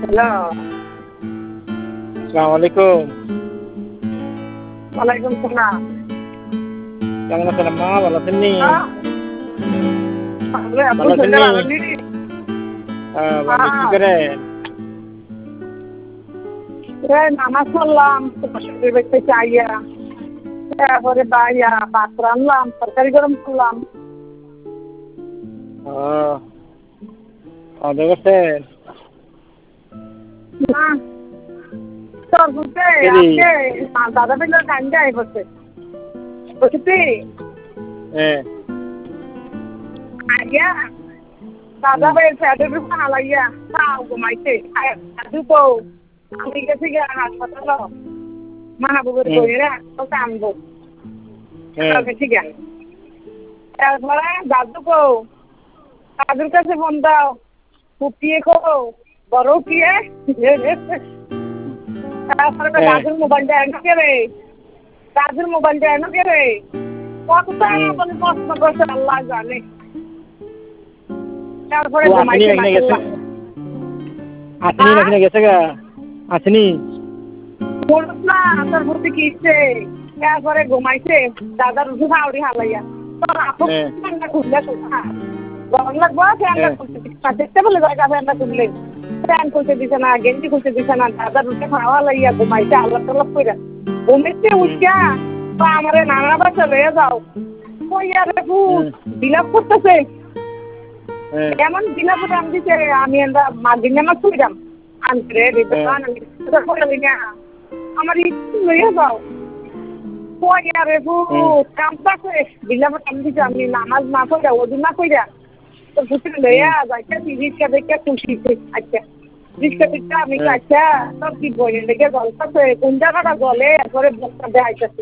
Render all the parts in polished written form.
Hello. আসসালামু আলাইকুম। ওয়ালাইকুম সালাম। কেমন আছেন আম্মা? ভালো আছেন নি? আপু ভালো আছেন শরীরটা নি? ভালো নেই? ভালো কি করেন? নামাজ পড়লাম শরীর দেখতে চাইয়া, তারপরে বাইয়া ভাত রান্নলাম, তরকারি গরম করলাম। ও খাওয়া করছেন? না তোর বুঝতে কেডি? আজকে দাদা বিলের টাইম যাই বসে বুঝছি হ্যাঁ। আইয়া দাদা ভাই ফ্যাটের উপর হালাইয়া তাও ঘুমাইছে দাদু তো আমি গেছি গিয়ে হাসপাতাল মাহবুবের বইয়েরা তো আনবো গেছি গিয়া তারপরে দাদু কো দাদুর কাছে ফোন দাও ফুপিয়ে কো বড় কিয়ে তারপরে দাদুর মোবাইলটা এনে কে রে দাদুর মোবাইলটা এনে কে রে কতটা মানে প্রশ্ন করছে আল্লাহ জানে। তারপরে ঘুমাইছে না আসনি নাকি গেছে গা? আসনি? বলুস না তোর বুদ্ধি কিসে তারপরে ঘুমাইছে দাদার উঠে হাওড়ি হালাইয়া তোর আপু খুললে গরম লাগবো ফ্যানটা খুলতে দেখতে বলে জায়গা ফ্যানটা খুললে ফ্যান খুলতে দিছে না গেঞ্জি খুলতে দিছে না দাদার উঠে খাওয়া লাইয়া ঘুমাইছে আল্লাহ তল্লাহ করে ঘুমাইছে উঠা তো আমারে নানা বাসা লয়ে যাও কইয়া রে ভূত বিলাপ করতেছে এমন বিলাপ দাম দিছে আমি আমরা মাঝির নামাজ পড়লাম আনতে রে আমার ইচ্ছে লইয়া যাও কইয়া রে ভূত কামতাছে বিলাপ দাম দিছে আমি নামাজ না পড়া ওযু না কইরা তো ভূতের লইয়া যাইতে রিক্সা দেখে খুশিছে আচ্ছা রিক্সা দেখতে আমি আচ্ছা সব কি বলে দেখে গল্পছে কোন জায়গাটা গলে এরপরে বক্তা দেখাইতেছে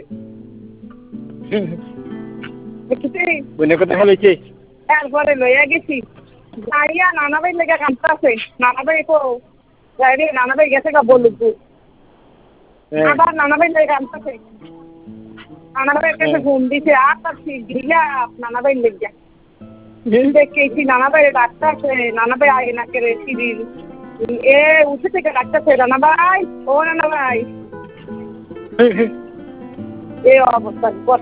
তারপরে লইয়া গেছি যাইয়া নানা ভাই লেগে কামতাছে নানা ভাই কো যাই রে নানা ভাই গেছে গা বলুক আবার নানা ভাই লেগে কামতাছে নানা ভাইয়ের কাছে ফোন দিছে আর তার দিলা নানা ভাই লেগে দেখেছি নানা ভাই ডাক্তার নানা ভাই আগে না করে সিঁড়ির এ উঠে থেকে ডাক্তার নানা ভাই ও নানা ভাই এই অবস্থা